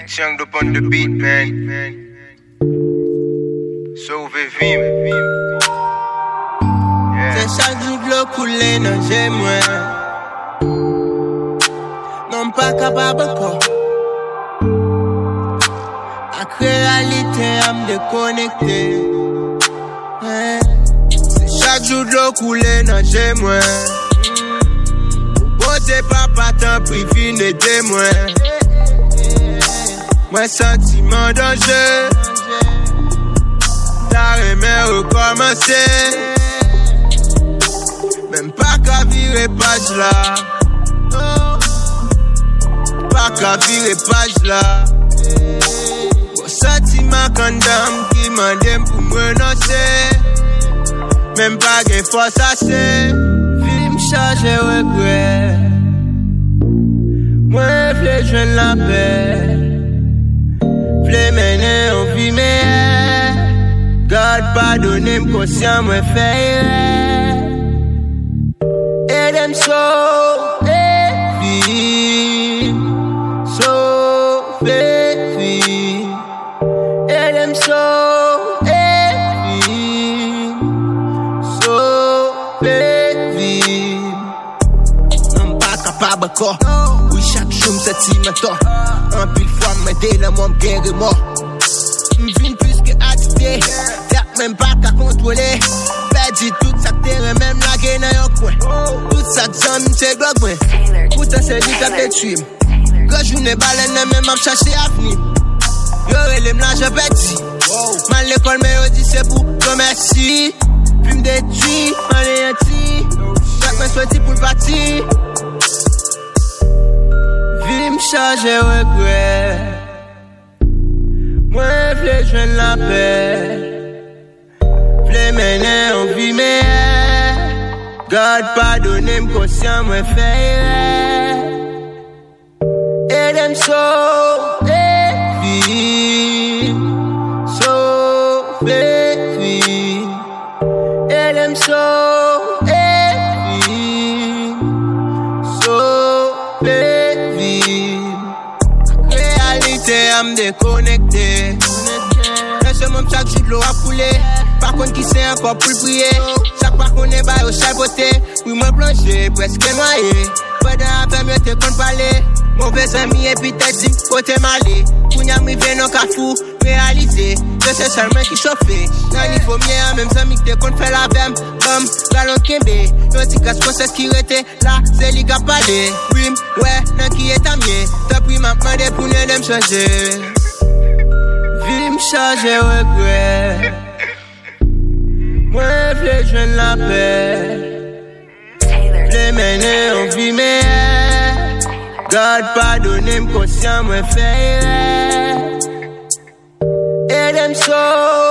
Changed up on the beat, man. Sauve Vim. Yeah. C'est chaque jour de l'eau coulée, non j'ai moins. Non pas capable encore. La réalité à me déconnecter. Yeah. C'est chaque jour de l'eau coulée, non j'ai moins. Posez papa tant privé n'aidez moi. Moi sentiment danger. T'as aimé recommencer. Même pas qu'à virer page là. Pas qu'à virer page là. Mon sentiment condamne qui m'aime pour me lancer. Même pas qu'une force assez. Vie m'charge et regret. Moi v'lais joindre la paix. V'lais mener en vie meilleure. God pardonne m'conscient moi faire. Et them sauver vie. Sauver vie. Et them sauver vie. Sauver vie. Non pas capable encore. Oui chaque jour m'sentiment. Un pile fois m'aider dans mon guerre mort. M'vine plus que attité. Y'a même pas qu'à contrôler. Perdu tout ça terre même la gueule dans yon coin. Tout ça j'en c'est bloc moi. Pourtant c'est lui qui a tué. Quand je n'ai pas l'air même à chercher avenir. Yo relève là je petit. Mal l'école mais on dit c'est pour merci. Puis me détruit, mal et anti. Chaque main soit pour le parti. Vie me charge et regret. Moi v'lais joindre la paix. V'lais mener en vie meilleure. God pardonne m'conscient moi faire. Et them sauver vie. Sauver vie. Et them sauver vie. Sauver vie. Réalité à me déconnecter. Laisse mon chaque jour de l'eau à couler. Par contre qui sait encore pour le prier. Chaque fois qu'on est bas au chapeauté. Oui moi plongé presque noyé. Pendant la mieux te compte parler. Mauvais ami et puis t'es dit côté malé. Kounya m'rive non kafou. Réaliser que c'est seulement qui chauffait. Nan il faut mieux même ami que te compte faire la vem. Comme galon kembe. Yon ti casse process qui rete. Là c'est li ka parler. Oui ouais nan qui est à mieux. T'as pris ma demande pour ne l'aime changer. Vie m'charge et regret. Moi v'lais joindre la paix. V'lais mener en vie meilleure. God pardonne m'conscient moi faire. Et them so